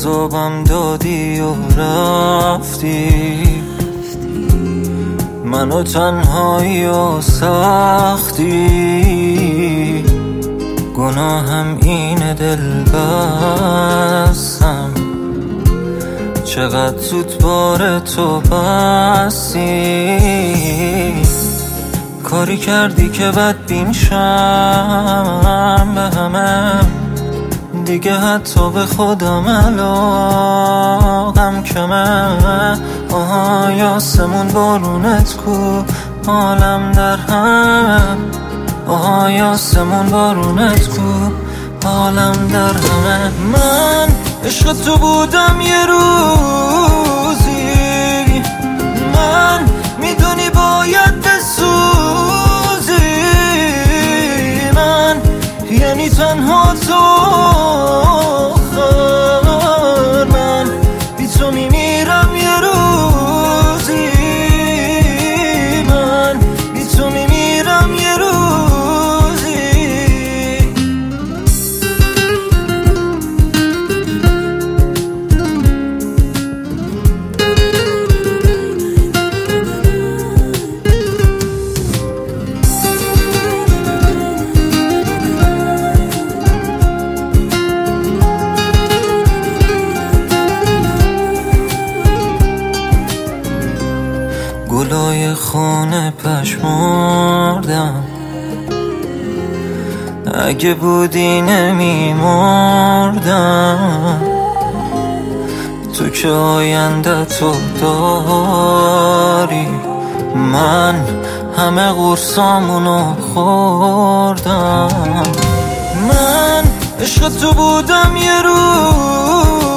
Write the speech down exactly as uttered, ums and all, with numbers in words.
عذابم دادی و رفتی، منو تنهایی و سختی. گناهم اینه دل بستم، چقدر زود بار تو بستی. کاری کردی که بدبین شم به همه، دیگه حتی به خودم علاقم کمه. آهای آسمون بارونت کو، حالم در هم. آهای آسمون بارونت کو، حالم در همه. من عشق تو بودم یه روزی، من میدونی باید بسوزی. من یعنی تنها تو، من بی تو میمیرم یه روزی، من بی تو میمیرم یه روزی. گلای خونه پشمردم، اگه بودی نمیمردم. تو که آینده تو داری، من همه قرصامونو خوردم. من عشق تو بودم یه روز